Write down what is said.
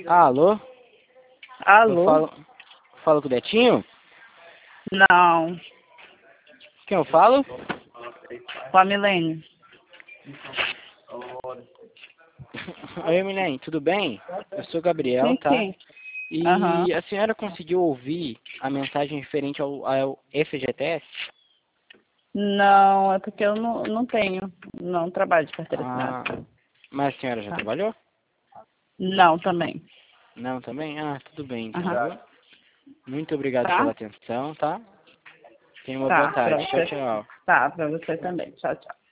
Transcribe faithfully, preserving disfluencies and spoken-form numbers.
Alô? Eu Alô? falo, falo com o Betinho? Não, Quem eu falo? com a Milene. Oi, Milene, tudo bem? Eu sou o Gabriel, Sim, tá? sim. Aham. E a senhora conseguiu ouvir a mensagem referente ao, ao F G T S? Não, é porque eu não, não tenho, não trabalho de carteira assinada. Ah, mas a senhora já Tá. trabalhou? Não, também. Não, também? Ah, tudo bem então, Aham. viu? Muito obrigado Tá? pela atenção, tá? Tenha uma boa Tá, pra tarde. Tchau, você. tchau. Tá, pra você também. Tchau, tchau.